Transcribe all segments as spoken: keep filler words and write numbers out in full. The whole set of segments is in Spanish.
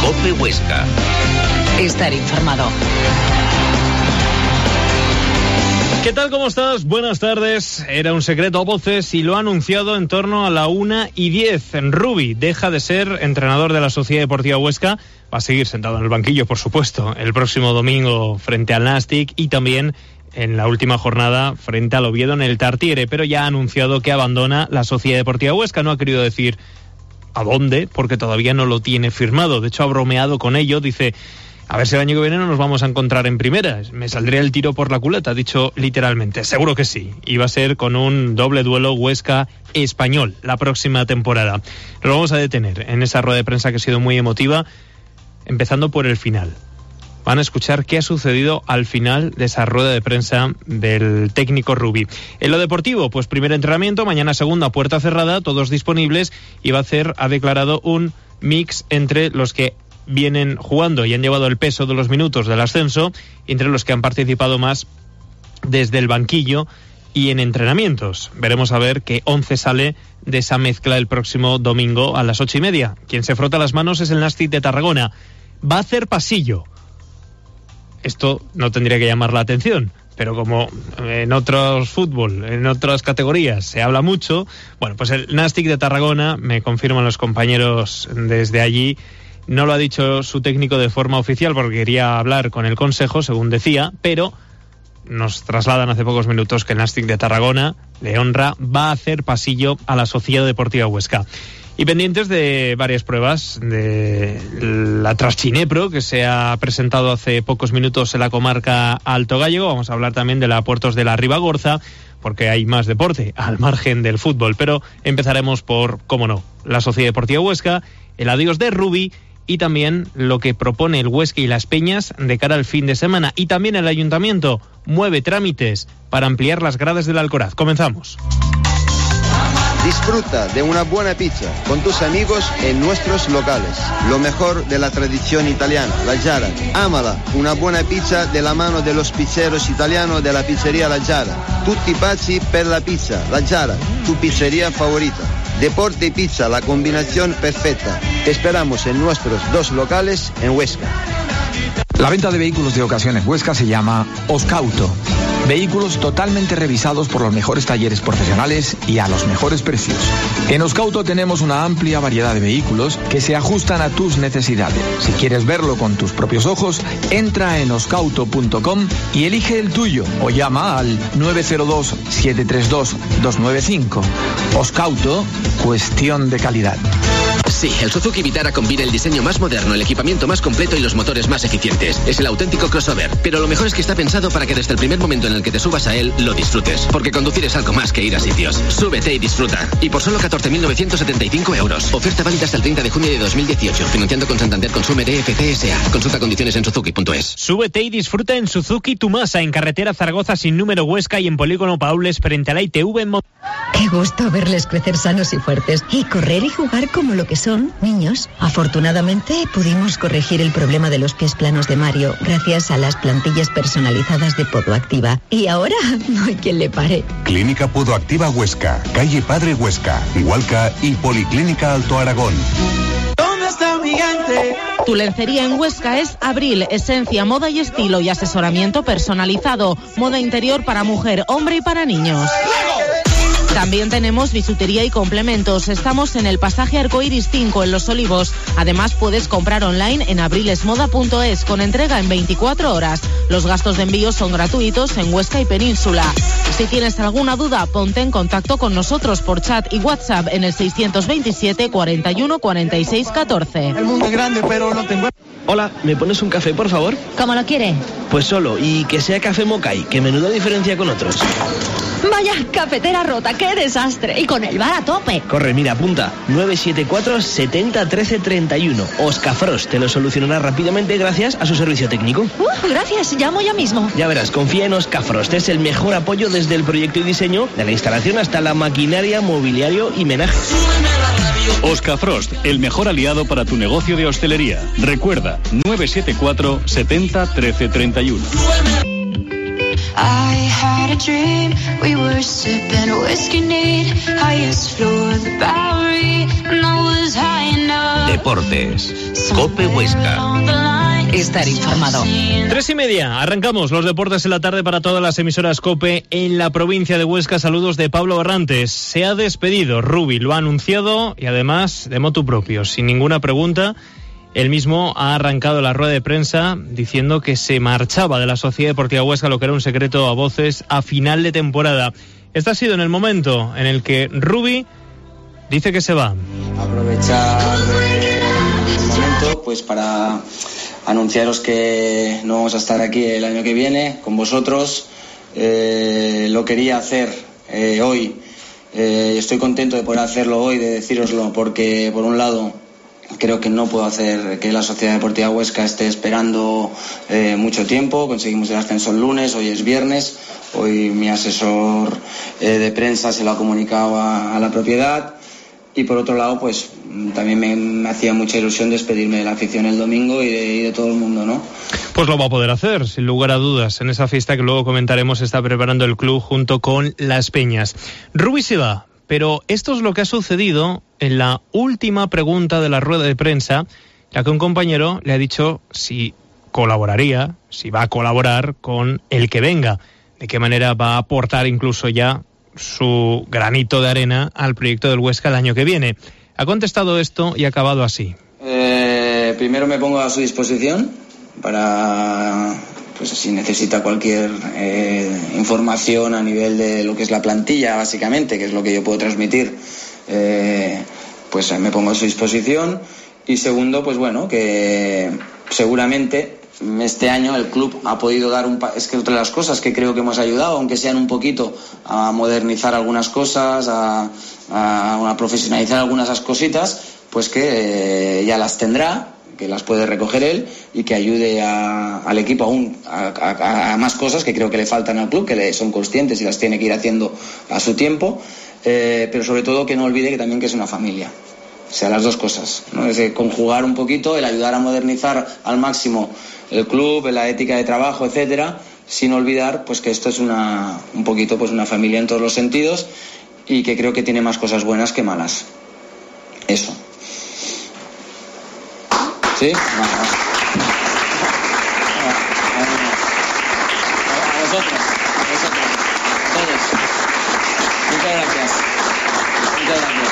COPE Huesca. Estar informado. ¿Qué tal? ¿Cómo estás? Buenas tardes. Era un secreto a voces y lo ha anunciado en torno a la una y diez. Rubi deja de ser entrenador de la Sociedad Deportiva Huesca. Va a seguir sentado en el banquillo, por supuesto, el próximo domingo frente al Nàstic y también en la última jornada frente al Oviedo en el Tartiere, pero ya ha anunciado que abandona la Sociedad Deportiva Huesca. No ha querido decir a dónde, porque todavía no lo tiene firmado. De hecho, ha bromeado con ello. Dice: a ver si el año que viene no nos vamos a encontrar en primera. Me saldría el tiro por la culata, ha dicho literalmente. Seguro que sí. Y va a ser con un doble duelo Huesca-Español la próxima temporada. Lo vamos a detener en esa rueda de prensa que ha sido muy emotiva, empezando por el final. Van a escuchar qué ha sucedido al final de esa rueda de prensa del técnico Rubi. En lo deportivo, pues primer entrenamiento, mañana segunda, puerta cerrada, todos disponibles, y va a hacer, ha declarado, un mix entre los que vienen jugando y han llevado el peso de los minutos del ascenso, entre los que han participado más desde el banquillo y en entrenamientos. Veremos a ver qué once sale de esa mezcla el próximo domingo a las ocho y media. Quien se frota las manos es el Nàstic de Tarragona. Va a hacer pasillo. Esto no tendría que llamar la atención, pero como en otros fútbol, en otras categorías se habla mucho, bueno, pues el Nàstic de Tarragona, me confirman los compañeros desde allí, no lo ha dicho su técnico de forma oficial porque quería hablar con el consejo, según decía, pero nos trasladan hace pocos minutos que el Nàstic de Tarragona, le honra, va a hacer pasillo a la Sociedad Deportiva Huesca. Y pendientes de varias pruebas, de la Traschinepro, que se ha presentado hace pocos minutos en la comarca Alto Gállego. Vamos a hablar también de la Puertos de la Ribagorza, porque hay más deporte al margen del fútbol. Pero empezaremos por, cómo no, la Sociedad Deportiva Huesca, el adiós de Rubi y también lo que propone el Huesca y Las Peñas de cara al fin de semana. Y también el Ayuntamiento mueve trámites para ampliar las gradas del Alcoraz. Comenzamos. Disfruta de una buena pizza con tus amigos en nuestros locales. Lo mejor de la tradición italiana, la Giara. Ámala, una buena pizza de la mano de los pizzeros italianos de la pizzería La Giara. Tutti pazzi per la pizza, La Giara, tu pizzería favorita. Deporte y pizza, la combinación perfecta. Te esperamos en nuestros dos locales en Huesca. La venta de vehículos de ocasión en Huesca se llama Oscauto. Vehículos totalmente revisados por los mejores talleres profesionales y a los mejores precios. En Oscauto tenemos una amplia variedad de vehículos que se ajustan a tus necesidades. Si quieres verlo con tus propios ojos, entra en oscauto punto com y elige el tuyo o llama al nueve cero dos, siete tres dos, dos nueve cinco. Oscauto, cuestión de calidad. Sí, el Suzuki Vitara combina el diseño más moderno, el equipamiento más completo y los motores más eficientes. Es el auténtico crossover, pero lo mejor es que está pensado para que desde el primer momento en el que te subas a él, lo disfrutes. Porque conducir es algo más que ir a sitios. Súbete y disfruta. Y por solo catorce mil novecientos setenta y cinco euros. Oferta válida hasta el treinta de junio de dos mil dieciocho. Financiando con Santander Consumer E F C S A. Consulta condiciones en suzuki punto es. Súbete y disfruta en Suzuki Tumasa, en carretera Zaragoza sin número Huesca y en polígono Paules frente a la I T V en Mo- Qué gusto verles crecer sanos y fuertes y correr y jugar como lo que son, niños. Afortunadamente pudimos corregir el problema de los pies planos de Mario gracias a las plantillas personalizadas de Podoactiva. Y ahora no hay quien le pare. Clínica Podoactiva Huesca, calle Padre Huesca, Hualca y Policlínica Alto Aragón. ¿Dónde está mi gente? Tu lencería en Huesca es Abril, esencia, moda y estilo y asesoramiento personalizado. Moda interior para mujer, hombre y para niños. También tenemos bisutería y complementos. Estamos en el pasaje Arcoiris cinco en Los Olivos. Además puedes comprar online en abrilesmoda punto es con entrega en veinticuatro horas. Los gastos de envío son gratuitos en Huesca y Península. Si tienes alguna duda, ponte en contacto con nosotros por chat y WhatsApp en el seiscientos veintisiete, cuarenta y uno, cuarenta y seis, catorce. El mundo es grande, pero no tengo... Hola, ¿me pones un café, por favor? ¿Cómo lo quiere? Pues solo, y que sea café Mokai, que menuda diferencia con otros. Vaya, cafetera rota, qué desastre. Y con el bar a tope. Corre, mira, apunta. nueve siete cuatro, setenta, trece, treinta y uno. Oscafrost te lo solucionará rápidamente gracias a su servicio técnico. Uh, gracias, llamo ya mismo. Ya verás, confía en Oscafrost. Es el mejor apoyo desde el proyecto y diseño, de la instalación hasta la maquinaria, mobiliario y menaje. Oscafrost, el mejor aliado para tu negocio de hostelería. Recuerda, nueve siete cuatro, setenta, trece, treinta y uno. I had a dream, we were sipping whiskey neat, highest floor of the Bowery, and I was high enough. Deportes, Cope Huesca. Estar informado. Tres y media, arrancamos los deportes en la tarde para todas las emisoras COPE en la provincia de Huesca. Saludos de Pablo Barrantes. Se ha despedido, Rubi lo ha anunciado y además de motu propio, sin ninguna pregunta. Él mismo ha arrancado la rueda de prensa diciendo que se marchaba de la Sociedad Deportiva Huesca, lo que era un secreto a voces, a final de temporada. Este ha sido en el momento en el que Rubi dice que se va. Aprovechar el momento pues para anunciaros que no vamos a estar aquí el año que viene con vosotros. Eh, lo quería hacer eh, hoy. Eh, estoy contento de poder hacerlo hoy, de decíroslo, porque por un lado creo que no puedo hacer que la Sociedad Deportiva Huesca esté esperando eh, mucho tiempo. Conseguimos el ascenso el lunes, hoy es viernes. Hoy mi asesor eh, de prensa se lo ha comunicado a, a la propiedad. Y por otro lado, pues también me, me hacía mucha ilusión despedirme de la afición el domingo y de, y de todo el mundo, ¿no? Pues lo va a poder hacer, sin lugar a dudas. En esa fiesta que luego comentaremos, está preparando el club junto con Las Peñas. Rubi se va, pero esto es lo que ha sucedido en la última pregunta de la rueda de prensa, la que un compañero le ha dicho si colaboraría, si va a colaborar con el que venga, de qué manera va a aportar incluso ya su granito de arena al proyecto del Huesca el año que viene. Ha contestado esto y ha acabado así. Eh, primero me pongo a su disposición para, pues si necesita cualquier eh, información a nivel de lo que es la plantilla, básicamente, que es lo que yo puedo transmitir, eh, pues me pongo a su disposición. Y segundo, pues bueno, que seguramente este año el club ha podido dar un pa- es que otra de las cosas que creo que hemos ayudado, aunque sean un poquito, a modernizar algunas cosas, a, a, a profesionalizar algunas de esas cositas, pues que eh, ya las tendrá, que las puede recoger él y que ayude a, al equipo aún a, a, a más cosas que creo que le faltan al club, que le son conscientes y las tiene que ir haciendo a su tiempo, eh, pero sobre todo que no olvide que también que es una familia. O sea, las dos cosas, ¿no? Es de conjugar un poquito el ayudar a modernizar al máximo el club, la ética de trabajo, etcétera, sin olvidar pues que esto es una un poquito pues una familia en todos los sentidos y que creo que tiene más cosas buenas que malas. Eso. ¿Sí? A vosotros, a vosotros, todos. Muchas gracias. Muchas gracias.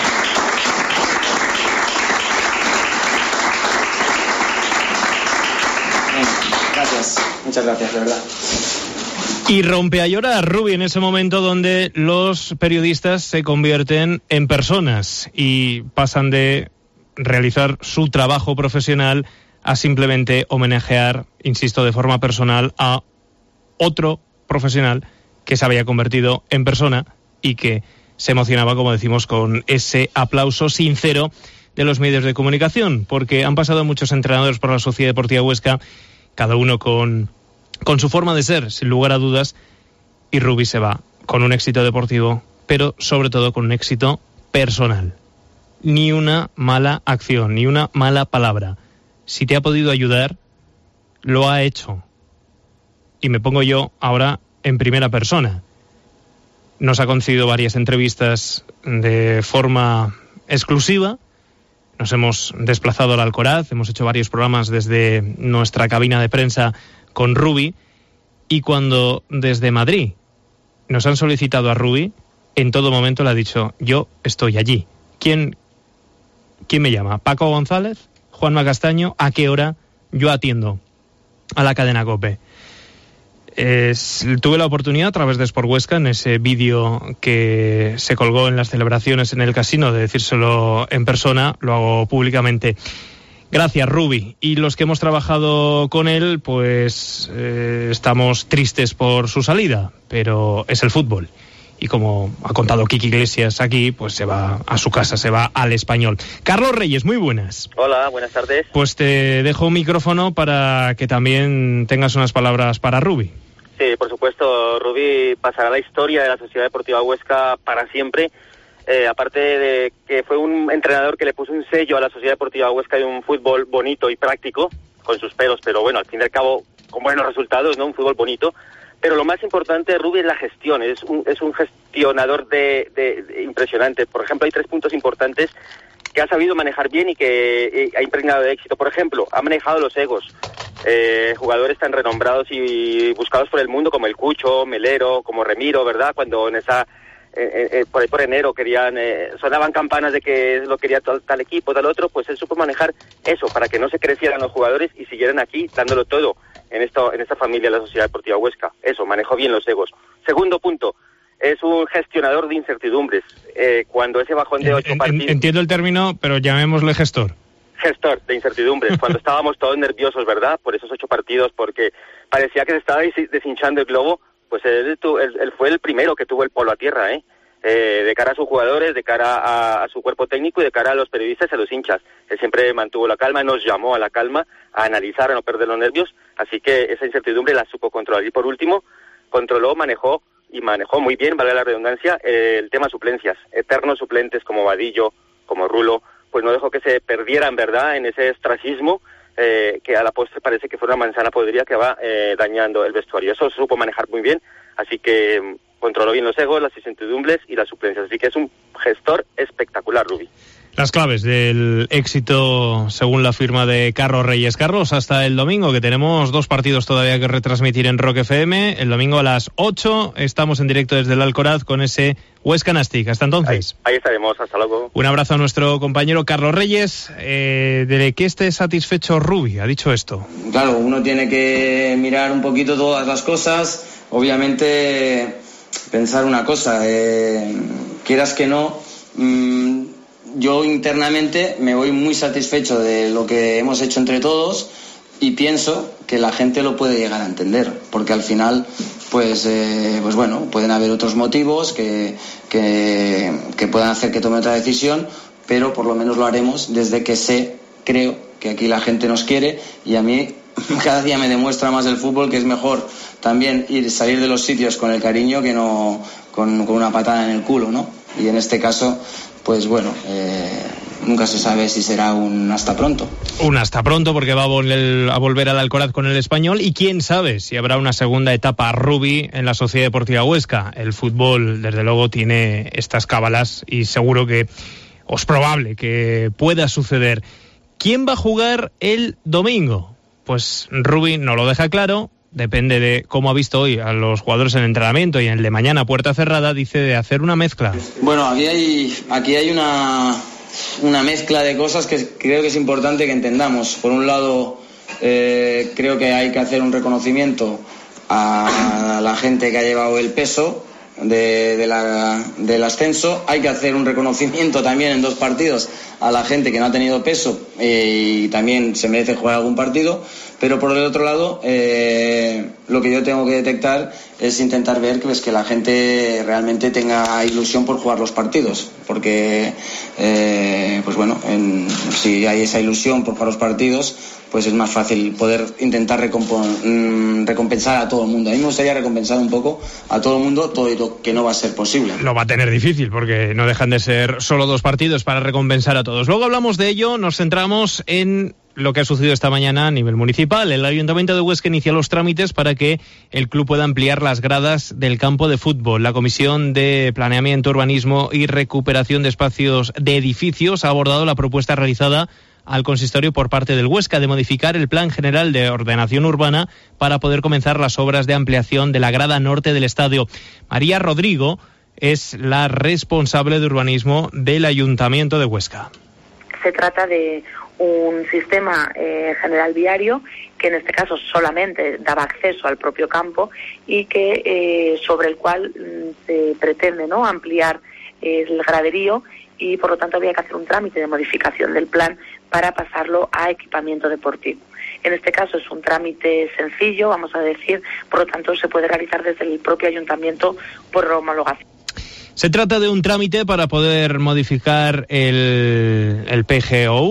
Gracias, muchas gracias, de verdad. Y rompe a llorar Rubi en ese momento donde los periodistas se convierten en personas y pasan de realizar su trabajo profesional a simplemente homenajear, insisto, de forma personal a otro profesional que se había convertido en persona y que se emocionaba, como decimos, con ese aplauso sincero de los medios de comunicación, porque han pasado muchos entrenadores por la Sociedad Deportiva Huesca, cada uno con, con su forma de ser, sin lugar a dudas, y Rubi se va con un éxito deportivo, pero sobre todo con un éxito personal. Ni una mala acción, ni una mala palabra. Si te ha podido ayudar, lo ha hecho. Y me pongo yo ahora en primera persona. Nos ha concedido varias entrevistas de forma exclusiva. Nos hemos desplazado al Alcoraz, hemos hecho varios programas desde nuestra cabina de prensa con Rubi, y cuando desde Madrid nos han solicitado a Rubi, en todo momento le ha dicho, yo estoy allí. ¿Quién, quién me llama? ¿Paco González? ¿Juanma Castaño? ¿A qué hora? Yo atiendo a la cadena COPE. Es, tuve la oportunidad a través de Sport Huesca, en ese vídeo que se colgó en las celebraciones en el casino, de decírselo en persona. Lo hago públicamente. Gracias, Rubi. Y los que hemos trabajado con él, pues eh, estamos tristes por su salida, pero es el fútbol. Y como ha contado Kiki Iglesias aquí, pues se va a su casa, se va al Español. Carlos Reyes, muy buenas. Hola, buenas tardes. Pues te dejo un micrófono para que también tengas unas palabras para Rubi. Sí, por supuesto, Rubi pasará a la historia de la Sociedad Deportiva Huesca para siempre. Eh, aparte de que fue un entrenador que le puso un sello a la Sociedad Deportiva Huesca de un fútbol bonito y práctico, con sus peros, pero bueno, al fin y al cabo, con buenos resultados, ¿no? Un fútbol bonito. Pero lo más importante, Rubí, es la gestión. Es un, es un gestionador de, de, de impresionante. Por ejemplo, hay tres puntos importantes que ha sabido manejar bien y que eh, ha impregnado de éxito. Por ejemplo, ha manejado los egos. Eh, jugadores tan renombrados y buscados por el mundo como el Cucho, Melero, como Remiro, ¿verdad? Cuando en esa eh, eh, por ahí por enero querían eh, sonaban campanas de que lo quería tal, tal equipo, tal otro, pues él supo manejar eso para que no se crecieran los jugadores y siguieran aquí dándolo todo en esto en esta familia de la Sociedad Deportiva Huesca. Eso, manejó bien los egos. Segundo punto, es un gestionador de incertidumbres. Eh, cuando ese bajón de ocho en, partidos... Entiendo el término, pero llamémosle gestor. Gestor de incertidumbres, cuando estábamos todos nerviosos, ¿verdad? Por esos ocho partidos, porque parecía que se estaba deshinchando el globo, pues él, él, él fue el primero que tuvo el polo a tierra, ¿eh? Eh, de cara a sus jugadores, de cara a, a su cuerpo técnico y de cara a los periodistas y a los hinchas. Él siempre mantuvo la calma, nos llamó a la calma, a analizar, a no perder los nervios, así que esa incertidumbre la supo controlar. Y por último, controló, manejó y manejó muy bien, vale la redundancia, eh, el tema suplencias. Eternos suplentes como Vadillo, como Rulo, pues no dejó que se perdieran, ¿verdad?, en ese ostracismo eh, que a la postre parece que fue una manzana podrida que va eh, dañando el vestuario. Eso supo manejar muy bien, así que mm, controló bien los egos, las incertidumbres y las suplencias. Así que es un gestor espectacular, Rubí. Las claves del éxito según la firma de Carlos Reyes. Carlos, hasta el domingo, que tenemos dos partidos todavía que retransmitir en Rock F M. El domingo a las ocho estamos en directo desde el Alcoraz con ese Huesca Nastic. Hasta entonces. Ahí, ahí estaremos, hasta luego. Un abrazo a nuestro compañero Carlos Reyes. Eh, ¿De qué esté satisfecho Rubí? Ha dicho esto. Claro, uno tiene que mirar un poquito todas las cosas. Obviamente, pensar una cosa, eh, quieras que no... Mmm, yo internamente me voy muy satisfecho de lo que hemos hecho entre todos y pienso que la gente lo puede llegar a entender, porque al final pues eh, pues bueno, pueden haber otros motivos que, que, que puedan hacer que tome otra decisión, pero por lo menos lo haremos desde que sé, creo que aquí la gente nos quiere y a mí cada día me demuestra más el fútbol que es mejor también ir salir de los sitios con el cariño que no con, con una patada en el culo, ¿no? Y en este caso pues bueno, eh, nunca se sabe si será un hasta pronto. Un hasta pronto, porque va a, vol- a volver al Alcoraz con el Español, y quién sabe si habrá una segunda etapa Rubí en la Sociedad Deportiva Huesca. El fútbol, desde luego, tiene estas cábalas y seguro que es probable que pueda suceder. ¿Quién va a jugar el domingo? Pues Rubí no lo deja claro. Depende de cómo ha visto hoy a los jugadores en el entrenamiento y en el de mañana puerta cerrada, dice de hacer una mezcla. Bueno, aquí hay, aquí hay una, una mezcla de cosas que creo que es importante que entendamos. Por un lado, eh, creo que hay que hacer un reconocimiento a la gente que ha llevado el peso de, de la, del ascenso. Hay que hacer un reconocimiento también en dos partidos a la gente que no ha tenido peso eh, y también se merece jugar algún partido. Pero por el otro lado, eh, lo que yo tengo que detectar es intentar ver que, pues, que la gente realmente tenga ilusión por jugar los partidos, porque eh, pues bueno, en, si hay esa ilusión por jugar los partidos, pues es más fácil poder intentar recomp- recompensar a todo el mundo. A mí me gustaría recompensar un poco a todo el mundo, todo lo que no va a ser posible. Lo va a tener difícil, porque no dejan de ser solo dos partidos para recompensar a todos. Luego hablamos de ello, nos centramos en lo que ha sucedido esta mañana a nivel municipal. El Ayuntamiento de Huesca inicia los trámites para que el club pueda ampliar las gradas del campo de fútbol. La Comisión de Planeamiento, Urbanismo y Recuperación de Espacios de Edificios ha abordado la propuesta realizada al consistorio por parte del Huesca de modificar el Plan General de Ordenación Urbana para poder comenzar las obras de ampliación de la grada norte del estadio. María Rodrigo es la responsable de urbanismo del Ayuntamiento de Huesca. Se trata de un sistema eh, general viario que en este caso solamente daba acceso al propio campo y que eh, sobre el cual mm, se pretende, ¿no?, ampliar eh, el graderío, y por lo tanto había que hacer un trámite de modificación del plan para pasarlo a equipamiento deportivo. En este caso es un trámite sencillo, vamos a decir, por lo tanto se puede realizar desde el propio ayuntamiento por homologación. Se trata de un trámite para poder modificar el, el P G O U,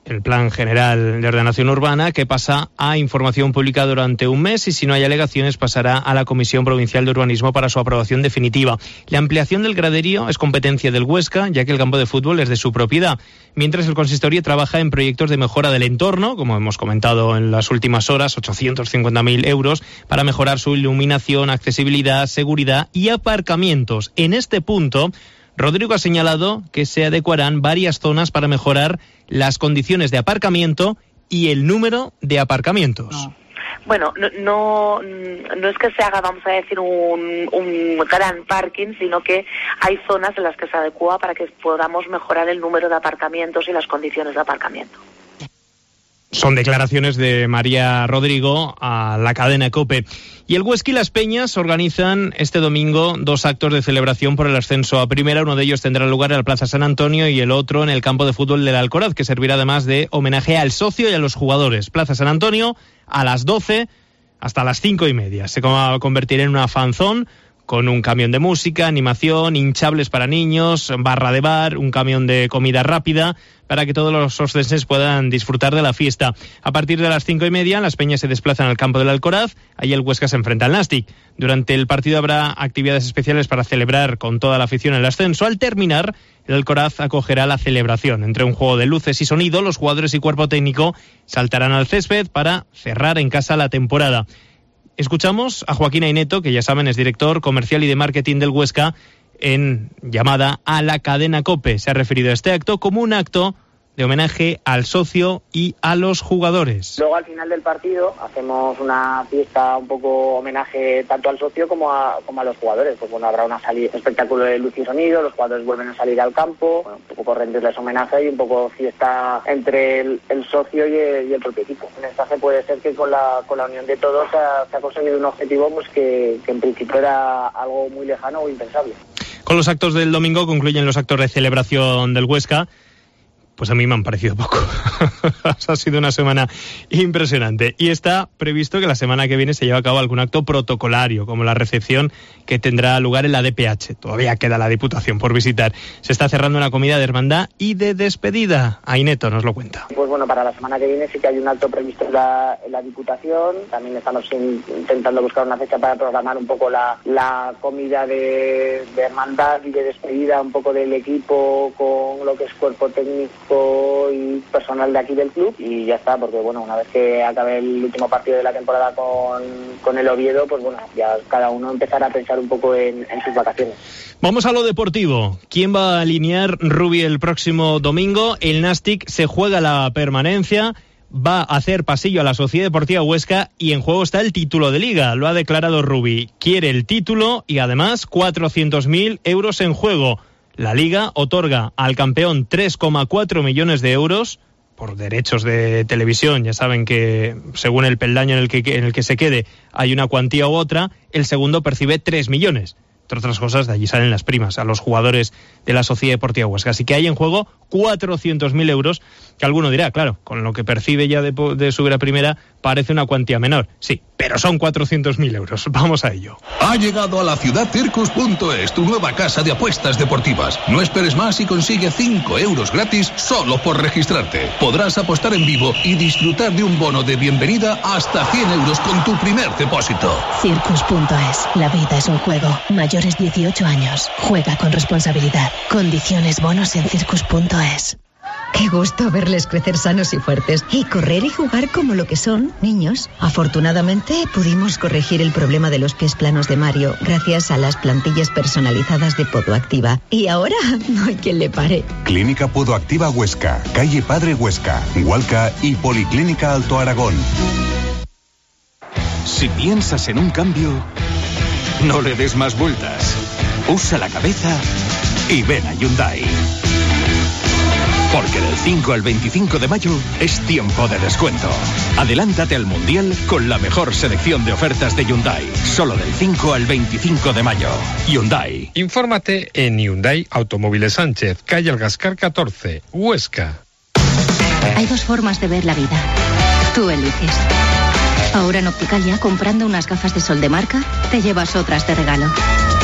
el Plan General de Ordenación Urbana, que pasa a información pública durante un mes y si no hay alegaciones pasará a la Comisión Provincial de Urbanismo para su aprobación definitiva. La ampliación del graderío es competencia del Huesca, ya que el campo de fútbol es de su propiedad, mientras el consistorio trabaja en proyectos de mejora del entorno, como hemos comentado en las últimas horas, ochocientos cincuenta mil euros, para mejorar su iluminación, accesibilidad, seguridad y aparcamientos. En este punto, Rodrigo ha señalado que se adecuarán varias zonas para mejorar las condiciones de aparcamiento y el número de aparcamientos. No. Bueno, no, no, no es que se haga, vamos a decir, un, un gran parking, sino que hay zonas en las que se adecua para que podamos mejorar el número de aparcamientos y las condiciones de aparcamiento. Son declaraciones de María Rodrigo a la cadena COPE. Y el Huesca y Las Peñas organizan este domingo dos actos de celebración por el ascenso a primera. Uno de ellos tendrá lugar en la Plaza San Antonio y el otro en el campo de fútbol del Alcoraz, que servirá además de homenaje al socio y a los jugadores. Plaza San Antonio a las doce hasta las cinco y media. Se va a convertir en una fanzón con un camión de música, animación, hinchables para niños, barra de bar, un camión de comida rápida, para que todos los oscenses puedan disfrutar de la fiesta. A partir de las cinco y media, Las Peñas se desplazan al campo del Alcoraz, ahí el Huesca se enfrenta al Nastic. Durante el partido habrá actividades especiales para celebrar con toda la afición el ascenso. Al terminar, el Alcoraz acogerá la celebración. Entre un juego de luces y sonido, los jugadores y cuerpo técnico saltarán al césped para cerrar en casa la temporada. Escuchamos a Joaquín Aineto, que ya saben es director comercial y de marketing del Huesca, en llamada a la cadena COPE. Se ha referido a este acto como un acto de homenaje al socio y a los jugadores. Luego al final del partido hacemos una fiesta un poco homenaje tanto al socio como a, como a los jugadores. Pues bueno, habrá una salida, un espectáculo de luz y sonido, los jugadores vuelven a salir al campo, bueno, un poco rendirles homenaje y un poco fiesta entre el, el socio y el, y el propio equipo. El mensaje puede ser que con la, con la unión de todos se ha, se ha conseguido un objetivo pues que, que en principio era algo muy lejano o impensable. Con los actos del domingo concluyen los actos de celebración del Huesca. Pues a mí me han parecido poco. Ha sido una semana impresionante. Y está previsto que la semana que viene se lleve a cabo algún acto protocolario, como la recepción que tendrá lugar en la D P H. Todavía queda la Diputación por visitar. Se está cerrando una comida de hermandad y de despedida. Aineto nos lo cuenta. Pues bueno, para la semana que viene sí que hay un acto previsto en la, en la Diputación. También estamos in, intentando buscar una fecha para programar un poco la, la comida de, de hermandad y de despedida, un poco del equipo con lo que es cuerpo técnico y personal de aquí del club y ya está, porque bueno, una vez que acabe el último partido de la temporada con, con el Oviedo, pues bueno, ya cada uno empezará a pensar un poco en, en sus vacaciones. Vamos a lo deportivo. ¿Quién va a alinear Rubi el próximo domingo? El Nastic se juega la permanencia, va a hacer pasillo a la Sociedad Deportiva Huesca y en juego está el título de Liga. Lo ha declarado Rubi. Quiere el título y además cuatrocientos mil euros en juego. La Liga otorga al campeón tres coma cuatro millones de euros por derechos de televisión. Ya saben que según el peldaño en el que, en el que se quede hay una cuantía u otra. El segundo percibe tres millones. Entre otras cosas, de allí salen las primas a los jugadores de la Sociedad Deportiva Huesca. Así que hay en juego cuatrocientos mil euros, que alguno dirá, claro, con lo que percibe ya de, de subir a primera, parece una cuantía menor. Sí, pero son cuatrocientos mil euros. Vamos a ello. Ha llegado a la ciudad Circus punto es, tu nueva casa de apuestas deportivas. No esperes más y consigue cinco euros gratis solo por registrarte. Podrás apostar en vivo y disfrutar de un bono de bienvenida hasta cien euros con tu primer depósito. Circus punto es, la vida es un juego. Mayores dieciocho años. Juega con responsabilidad. Condiciones bonos en circus punto es. Qué gusto verles crecer sanos y fuertes y correr y jugar como lo que son, niños. Afortunadamente pudimos corregir el problema de los pies planos de Mario gracias a las plantillas personalizadas de Podoactiva. Y ahora no hay quien le pare. Clínica Podoactiva Huesca, calle Padre Huesca, Hualca y Policlínica Alto Aragón. Si piensas en un cambio, no le des más vueltas. Usa la cabeza y ven a Hyundai. Porque del cinco al veinticinco de mayo es tiempo de descuento. Adelántate al Mundial con la mejor selección de ofertas de Hyundai. Solo del cinco al veinticinco de mayo. Hyundai. Infórmate en Hyundai Automóviles Sánchez, calle Algascar catorce, Huesca. Hay dos formas de ver la vida. Tú eliges. Ahora en Opticalia, comprando unas gafas de sol de marca, te llevas otras de regalo.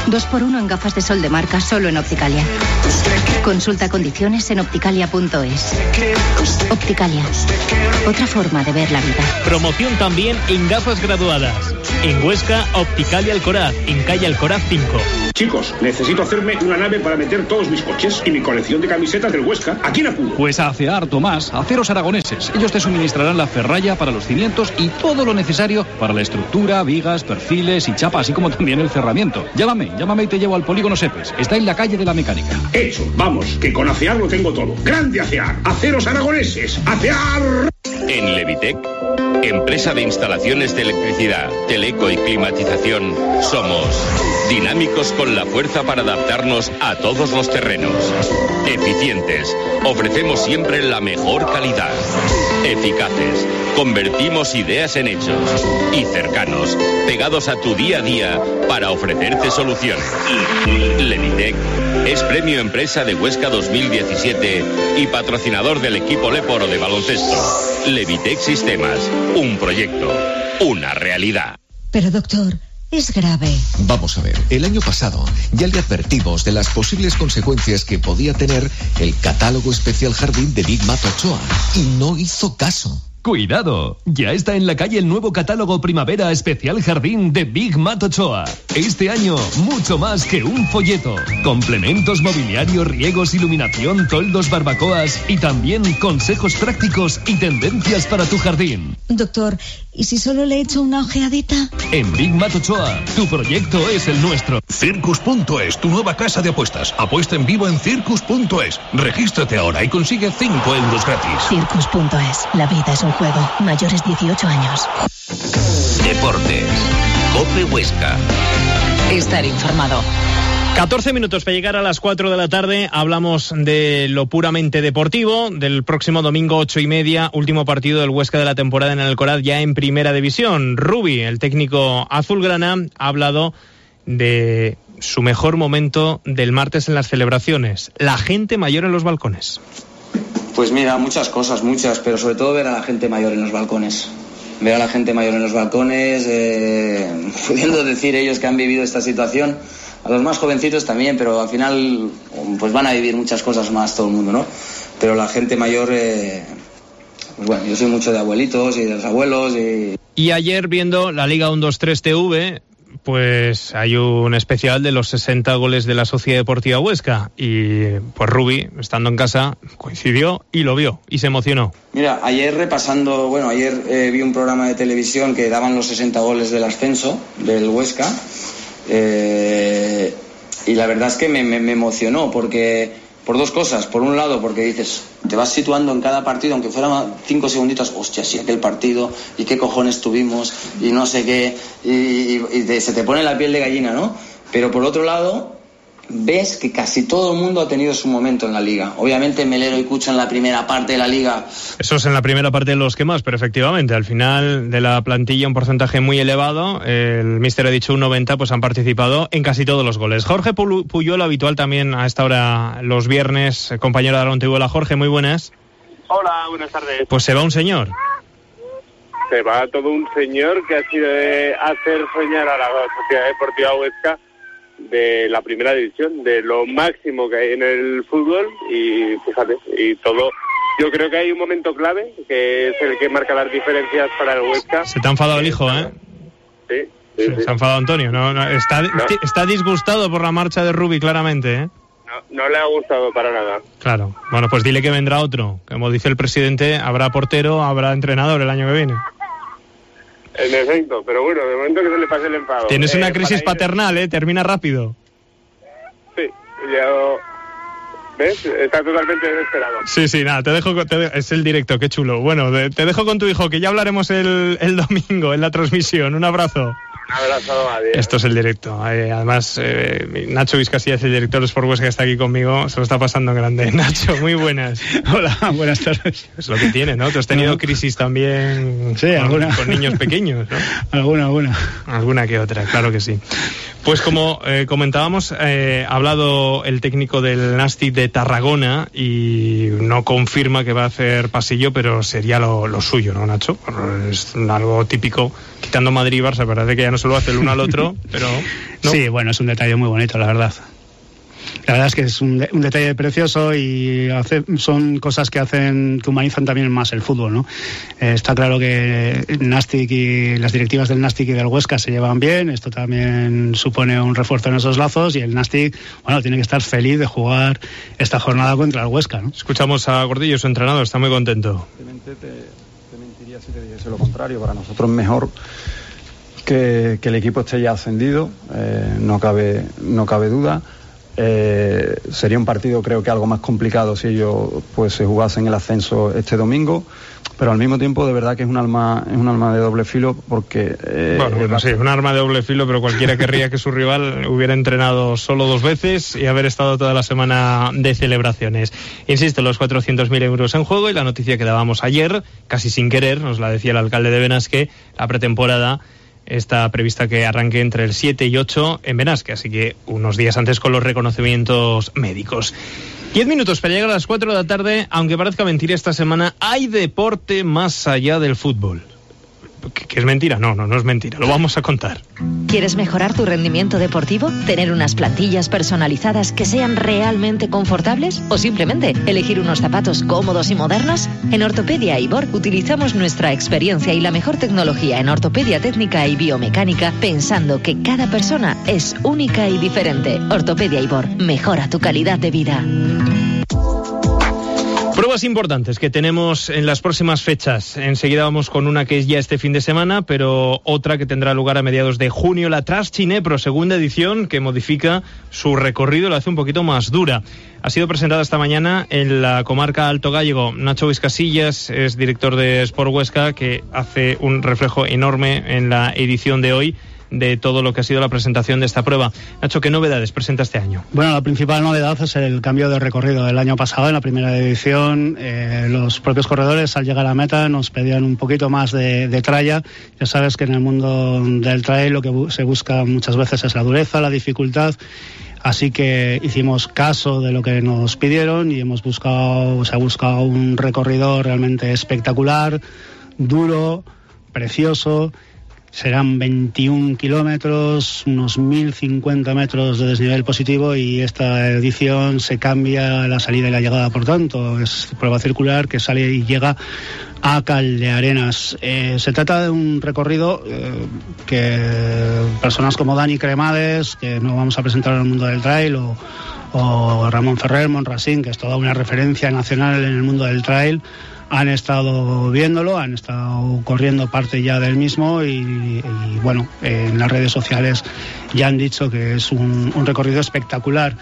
Dos por uno en gafas de sol de marca solo en Opticalia. Consulta condiciones en opticalia punto es. Opticalia. Otra forma de ver la vida. Promoción también en gafas graduadas. En Huesca, Opticalia Alcoraz, en calle Alcoraz cinco. Chicos, necesito hacerme una nave para meter todos mis coches y mi colección de camisetas del Huesca. ¿A quién acudo? Pues a ACEAR, Tomás, Aceros Aragoneses. Ellos te suministrarán la ferralla para los cimientos y todo lo necesario para la estructura, vigas, perfiles y chapa, así como también el cerramiento. Llámame, llámame y te llevo al polígono Sepes. Está en la calle de la Mecánica. Hecho, vamos, que con ACEAR lo tengo todo. ¡Grande ACEAR! ¡Aceros Aragoneses! ¡ACEAR! En Levitec, empresa de instalaciones de electricidad, teleco y climatización, somos dinámicos con la fuerza para adaptarnos a todos los terrenos. Eficientes, ofrecemos siempre la mejor calidad. Eficaces, convertimos ideas en hechos. Y cercanos, pegados a tu día a día para ofrecerte soluciones. Levitec es Premio Empresa de Huesca dos mil diecisiete y patrocinador del equipo Leporo de baloncesto. Levitec Sistemas, un proyecto, una realidad. Pero doctor, es grave. Vamos a ver, el año pasado ya le advertimos de las posibles consecuencias que podía tener el catálogo especial jardín de Big Mat Ochoa y no hizo caso. ¡Cuidado! Ya está en la calle el nuevo catálogo Primavera Especial Jardín de Big Mat Ochoa. Este año, mucho más que un folleto. Complementos, mobiliario, riegos, iluminación, toldos, barbacoas y también consejos prácticos y tendencias para tu jardín. Doctor, ¿y si solo le echo una ojeadita? En Big Mat Ochoa, tu proyecto es el nuestro. Circus punto es, tu nueva casa de apuestas. Apuesta en vivo en Circus punto es. Regístrate ahora y consigue cinco euros gratis. Circus punto es, la vida es un juego. Mayores dieciocho años. Deportes. COPE Huesca. Estar informado. catorce minutos para llegar a las cuatro de la tarde. Hablamos de lo puramente deportivo. Del próximo domingo, ocho y media, último partido del Huesca de la temporada en el Alcoraz, ya en primera división. Rubi, el técnico azulgrana, ha hablado de su mejor momento del martes en las celebraciones. La gente mayor en los balcones. Pues mira, muchas cosas, muchas, pero sobre todo ver a la gente mayor en los balcones. Ver a la gente mayor en los balcones, eh, pudiendo decir ellos que han vivido esta situación. A los más jovencitos también, pero al final pues van a vivir muchas cosas más todo el mundo, ¿no? Pero la gente mayor, eh, pues bueno, yo soy mucho de abuelitos y de los abuelos. Y, y ayer viendo la Liga uno dos tres T V... pues hay un especial de los sesenta goles de la Sociedad Deportiva Huesca y pues Rubi, estando en casa, coincidió y lo vio y se emocionó. Mira, ayer repasando, bueno, ayer eh, vi un programa de televisión que daban los sesenta goles del ascenso del Huesca eh, y la verdad es que me, me, me emocionó porque... por dos cosas. Por un lado, porque dices, te vas situando en cada partido, aunque fueran cinco segunditos, hostia, sí, aquel partido, y qué cojones tuvimos, y no sé qué, y, y, y te, se te pone la piel de gallina, ¿no? Pero por otro lado, ves que casi todo el mundo ha tenido su momento en la Liga. Obviamente Melero y Cucho en la primera parte de la Liga. Eso es en la primera parte de los que más, pero efectivamente, al final de la plantilla un porcentaje muy elevado, el míster ha dicho un noventa, pues han participado en casi todos los goles. Jorge Puyuelo, habitual también a esta hora los viernes, compañero de Aragón T V. Hola Jorge, muy buenas. Hola, buenas tardes. Pues se va un señor. Se va todo un señor que ha sido de hacer soñar a la Sociedad Deportiva Huesca de la primera división, de lo máximo que hay en el fútbol y fíjate, y todo, yo creo que hay un momento clave que es el que marca las diferencias para el Huesca. Se te ha enfadado el hijo, ¿eh? Sí, sí, sí. Se ha enfadado Antonio, no, no, está, no. está disgustado por la marcha de Rubi, claramente, ¿eh? No, no le ha gustado para nada. Claro, bueno, pues dile que vendrá otro, como dice el presidente, habrá portero, habrá entrenador el año que viene. En efecto, pero bueno, de momento que se le pase el enfado. Tienes eh, una crisis ir... paternal, ¿eh? Termina rápido. Sí, ya... ¿Ves? Está totalmente desesperado. Sí, sí, nada, te dejo... Te de... Es el directo, qué chulo. Bueno, de... te dejo con tu hijo, que ya hablaremos el, el domingo en la transmisión. Un abrazo. Un abrazo, adiós. Esto es el directo. Eh, además, eh, Nacho Vizcasillas, el director de Sport Huesca, que está aquí conmigo, se lo está pasando en grande. Nacho, muy buenas. Hola, buenas tardes. Es lo que tiene, ¿no? Tú has tenido crisis también sí, con, alguna. con niños pequeños, ¿no? Alguna, alguna. Alguna que otra, claro que sí. Pues como eh, comentábamos, eh, ha hablado el técnico del Nàstic de Tarragona y no confirma que va a hacer pasillo, pero sería lo, lo suyo, ¿no, Nacho? Es algo típico, quitando Madrid y Barça, parece que ya no se lo hace el uno al otro, pero... ¿no? Sí, bueno, es un detalle muy bonito, la verdad. La verdad es que es un, de, un detalle precioso y hace, son cosas que hacen, que humanizan también más el fútbol, ¿no? Eh, está claro que el Nàstic y las directivas del Nàstic y del Huesca se llevan bien, esto también supone un refuerzo en esos lazos y el Nàstic, bueno, tiene que estar feliz de jugar esta jornada contra el Huesca, ¿no? Escuchamos a Gordillo, su entrenador, está muy contento. Te, te mentiría si te dijese lo contrario, para nosotros es mejor que, que el equipo esté ya ascendido, eh, no cabe, no cabe duda. Eh, sería un partido creo que algo más complicado si ellos pues se jugasen el ascenso este domingo, pero al mismo tiempo de verdad que es un arma es un arma de doble filo porque eh, bueno, bueno sí, es un arma de doble filo, pero cualquiera querría que su rival hubiera entrenado solo dos veces y haber estado toda la semana de celebraciones. Insisto, los cuatrocientos mil euros en juego y la noticia que dábamos ayer, casi sin querer, nos la decía el alcalde de Benasque, la pretemporada está prevista que arranque entre el siete y ocho en Benasque, así que unos días antes con los reconocimientos médicos. Diez minutos para llegar a las cuatro de la tarde, aunque parezca mentira, esta semana hay deporte más allá del fútbol. ¿Que, que es mentira? No, no, no es mentira, lo vamos a contar. ¿Quieres mejorar tu rendimiento deportivo? ¿Tener unas plantillas personalizadas que sean realmente confortables? ¿O simplemente elegir unos zapatos cómodos y modernos? En Ortopedia Ibor utilizamos nuestra experiencia y la mejor tecnología en ortopedia técnica y biomecánica, pensando que cada persona es única y diferente. Ortopedia Ibor, mejora tu calidad de vida. Pruebas importantes que tenemos en las próximas fechas. Enseguida vamos con una que es ya este fin de semana, pero otra que tendrá lugar a mediados de junio, la Traschinepro, segunda edición, que modifica su recorrido, la hace un poquito más dura. Ha sido presentada esta mañana en la comarca Alto Gállego. Nacho Vizcasillas es director de Sport Huesca, que hace un reflejo enorme en la edición de hoy de todo lo que ha sido la presentación de esta prueba. Nacho, ¿qué novedades presenta este año? Bueno, la principal novedad es el cambio de recorrido. El año pasado, en la primera edición, eh, los propios corredores, al llegar a meta, nos pedían un poquito más de, de tralla. Ya sabes que en el mundo del trail lo que bu- se busca muchas veces es la dureza, la dificultad. Así que hicimos caso de lo que nos pidieron y hemos buscado, se ha buscado un recorrido realmente espectacular, duro, precioso. Serán veintiún kilómetros, unos mil cincuenta metros de desnivel positivo y esta edición se cambia la salida y la llegada, por tanto, es prueba circular que sale y llega a Caldearenas. Eh, se trata de un recorrido eh, que personas como Dani Cremades, que no vamos a presentar en el mundo del trail, o, o Ramón Ferrer, Monrasín, que es toda una referencia nacional en el mundo del trail, han estado viéndolo, han estado corriendo parte ya del mismo y, y bueno, en las redes sociales ya han dicho que es un, un recorrido espectacular.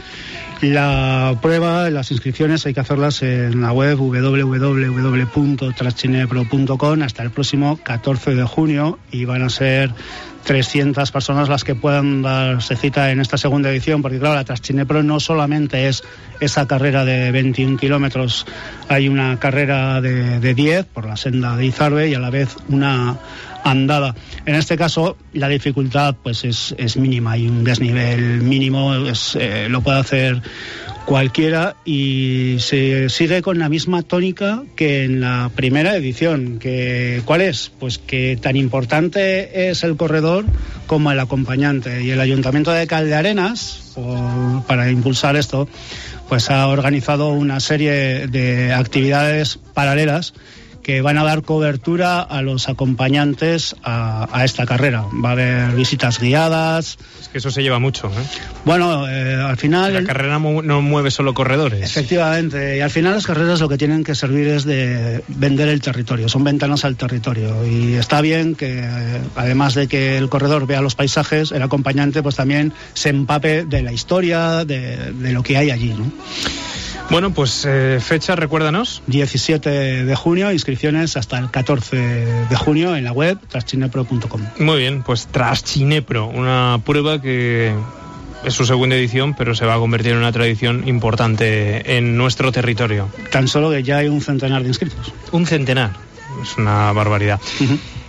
La prueba, las inscripciones hay que hacerlas en la web doble u doble u doble u punto traschinepro punto com hasta el próximo catorce de junio y van a ser trescientas personas las que puedan darse cita en esta segunda edición, porque claro, la Traschinepro no solamente es esa carrera de veintiún kilómetros, hay una carrera de, de diez por la senda de Izarbe y a la vez una andada. En este caso la dificultad pues es, es mínima, hay un desnivel mínimo, es, eh, lo puede hacer cualquiera y se sigue con la misma tónica que en la primera edición. Que, ¿cuál es? Pues que tan importante es el corredor como el acompañante, y el Ayuntamiento de Caldearenas, por, para impulsar esto, pues ha organizado una serie de actividades paralelas que van a dar cobertura a los acompañantes a, a esta carrera. Va a haber visitas guiadas. Es que eso se lleva mucho, ¿eh? Bueno, eh, al final... La carrera mu- no mueve solo corredores. Efectivamente, y al final las carreras lo que tienen que servir es de vender el territorio, son ventanas al territorio, y está bien que, eh, además de que el corredor vea los paisajes, el acompañante pues también se empape de la historia, de, de lo que hay allí, ¿no? Bueno, pues eh, fecha, recuérdanos. diecisiete de junio, inscripciones hasta el catorce de junio en la web traschinepro punto com. Muy bien, pues Traschinepro, una prueba que es su segunda edición, pero se va a convertir en una tradición importante en nuestro territorio. Tan solo que ya hay un centenar de inscritos. Un centenar, es una barbaridad. Uh-huh.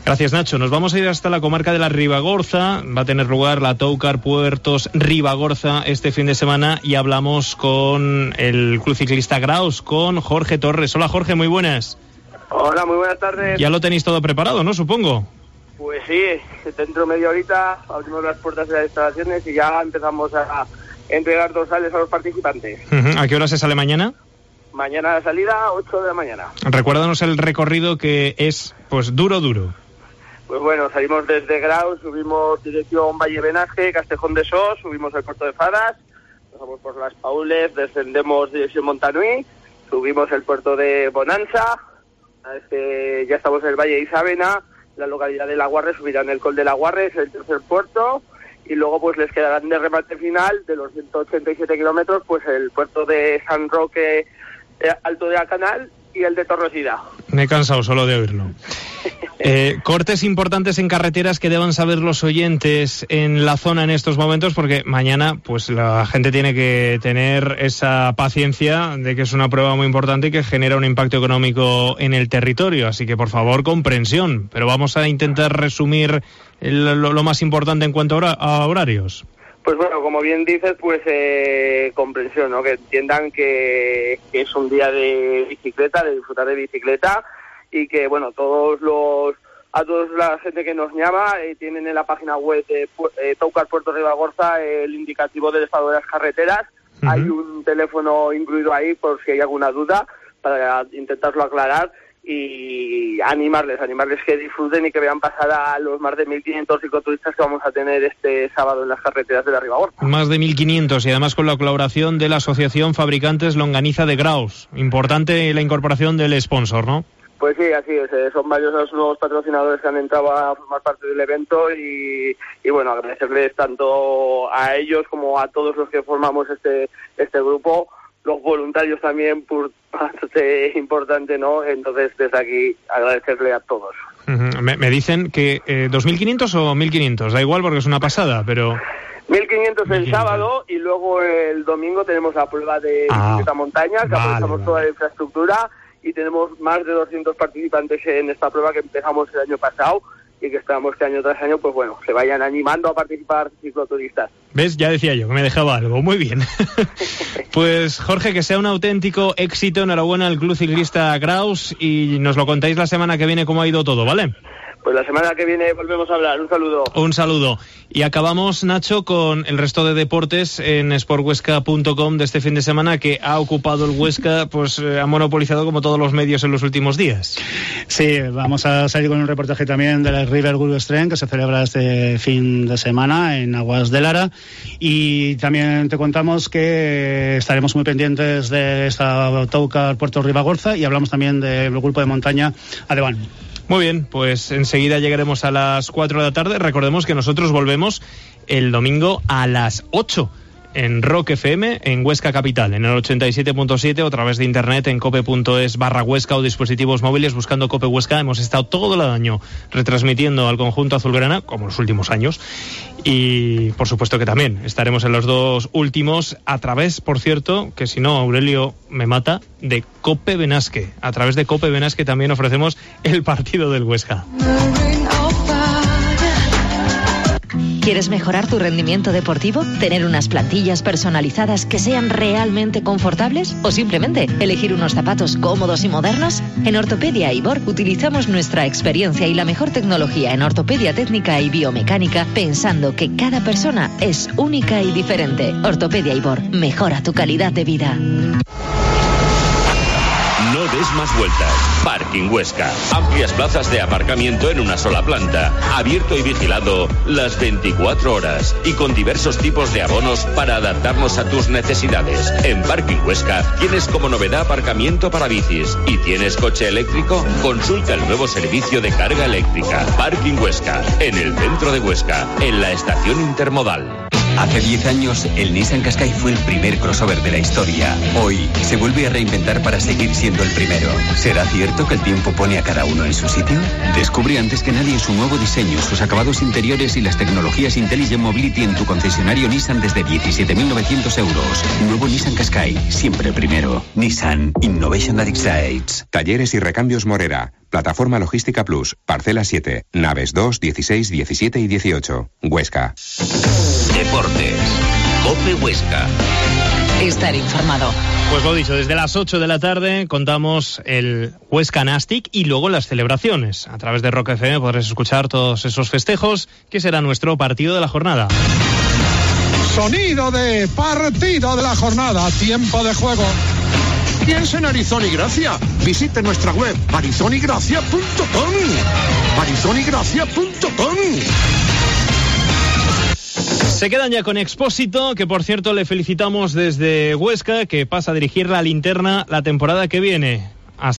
Gracias, Nacho. Nos vamos a ir hasta la comarca de la Ribagorza. Va a tener lugar la Toucar Puertos Ribagorza este fin de semana y hablamos con el Club Ciclista Graus, con Jorge Torres. Hola, Jorge, muy buenas. Hola, muy buenas tardes. Ya lo tenéis todo preparado, ¿no? Supongo. Pues sí, dentro de media horita abrimos las puertas de las instalaciones y ya empezamos a entregar dorsales a los participantes. Uh-huh. ¿A qué hora se sale mañana? Mañana la salida, ocho de la mañana. Recuérdanos el recorrido, que es, pues, duro, duro. Pues bueno, salimos desde Graus, subimos dirección Valle Benasque, Castejón de Sos, subimos el puerto de Fadas, pasamos por Las Paules, descendemos dirección Montanui, subimos el puerto de Bonanza, este, ya estamos en el Valle de Isabena, la localidad de La Guarre, subirán el Col de La Guarre, es el tercer puerto, y luego pues les quedarán de remate final de los ciento ochenta y siete kilómetros, pues el puerto de San Roque, eh, Alto de Acanal, y el de Torresida. Me he cansado solo de oírlo. Eh, cortes importantes en carreteras que deban saber los oyentes en la zona en estos momentos, porque mañana pues la gente tiene que tener esa paciencia de que es una prueba muy importante y que genera un impacto económico en el territorio, así que por favor comprensión, pero vamos a intentar resumir el, lo, lo más importante en cuanto a, hora, a horarios. Pues bueno, como bien dices, pues eh, comprensión, ¿no? Que entiendan que, que es un día de bicicleta, de disfrutar de bicicleta, y que, bueno, todos los a toda la gente que nos llama eh, tienen en la página web de eh, Toucar Puerto Ribagorza el indicativo del estado de las carreteras. Uh-huh. Hay un teléfono incluido ahí por si hay alguna duda para intentarlo aclarar y animarles, animarles que disfruten y que vean pasar a los más de mil quinientos cicloturistas que vamos a tener este sábado en las carreteras de la Ribagorza. Más de mil quinientos y además con la colaboración de la Asociación Fabricantes Longaniza de Graus. Importante la incorporación del sponsor, ¿no? Pues sí, así es. Eh, son varios los nuevos patrocinadores que han entrado a formar parte del evento y, y bueno, agradecerles tanto a ellos como a todos los que formamos este este grupo. Los voluntarios también, por parte importante, ¿no? Entonces, desde aquí, agradecerle a todos. Uh-huh. Me, me dicen que eh, dos mil quinientos o mil quinientos, da igual porque es una pasada, pero... mil quinientos el sábado y luego el domingo tenemos la prueba de ah, bicicleta montaña, que vale, aprovechamos vale. toda la infraestructura y tenemos más de doscientos participantes en esta prueba que empezamos el año pasado y que esperamos que año tras año, pues bueno, se vayan animando a participar cicloturistas. ¿Ves? Ya decía yo que me dejaba algo. Muy bien. Pues Jorge, que sea un auténtico éxito. Enhorabuena al Club Ciclista Graus y nos lo contáis la semana que viene cómo ha ido todo, ¿vale? Pues la semana que viene volvemos a hablar. Un saludo. Un saludo. Y acabamos, Nacho, con el resto de deportes en sport huesca punto com de este fin de semana, que ha ocupado el Huesca, pues eh, ha monopolizado como todos los medios en los últimos días. Sí, vamos a salir con un reportaje también del River Gulbenstern, que se celebra este fin de semana en Aguas de Lara. Y también te contamos que estaremos muy pendientes de esta Toucar Puerto Ribagorza y hablamos también del grupo de montaña Adeván. Muy bien, pues enseguida llegaremos a las cuatro de la tarde. Recordemos que nosotros volvemos el domingo a las ocho en Rock F M en Huesca Capital, en el ochenta y siete punto siete o a través de internet en cope punto es barra Huesca o dispositivos móviles buscando Cope Huesca. Hemos estado todo el año retransmitiendo al conjunto azulgrana, como los últimos años, y por supuesto que también estaremos en los dos últimos a través, por cierto, que si no Aurelio me mata, de Cope Benasque. A través de Cope Benasque también ofrecemos el partido del Huesca. ¿Quieres mejorar tu rendimiento deportivo? ¿Tener unas plantillas personalizadas que sean realmente confortables? ¿O simplemente elegir unos zapatos cómodos y modernos? En Ortopedia Ibor utilizamos nuestra experiencia y la mejor tecnología en ortopedia técnica y biomecánica, pensando que cada persona es única y diferente. Ortopedia Ibor, mejora tu calidad de vida. No des más vueltas. Parking Huesca. Amplias plazas de aparcamiento en una sola planta. Abierto y vigilado las veinticuatro horas. Y con diversos tipos de abonos para adaptarnos a tus necesidades. En Parking Huesca tienes como novedad aparcamiento para bicis. ¿Y tienes coche eléctrico? Consulta el nuevo servicio de carga eléctrica. Parking Huesca. En el centro de Huesca. En la estación intermodal. Hace diez años, el Nissan Qashqai fue el primer crossover de la historia. Hoy, se vuelve a reinventar para seguir siendo el primero. ¿Será cierto que el tiempo pone a cada uno en su sitio? Descubre antes que nadie su nuevo diseño, sus acabados interiores y las tecnologías Intelligent Mobility en tu concesionario Nissan desde diecisiete mil novecientos euros. Nuevo Nissan Qashqai, siempre el primero. Nissan Innovation that excites. Talleres y recambios Morera. Plataforma Logística Plus. Parcela siete. Naves dos, dieciséis, diecisiete y dieciocho. Huesca. Deportes. COPE Huesca. Estar informado. Pues lo dicho, desde las ocho de la tarde contamos el Huesca Nastic y luego las celebraciones. A través de Rock F M podrás escuchar todos esos festejos, que será nuestro partido de la jornada. Sonido de partido de la jornada, tiempo de juego. Piensa en Arizona y Gracia. Visite nuestra web arizona y gracia punto com. arizona y gracia punto com. Se quedan ya con Expósito, que por cierto le felicitamos desde Huesca, que pasa a dirigir la Linterna la temporada que viene.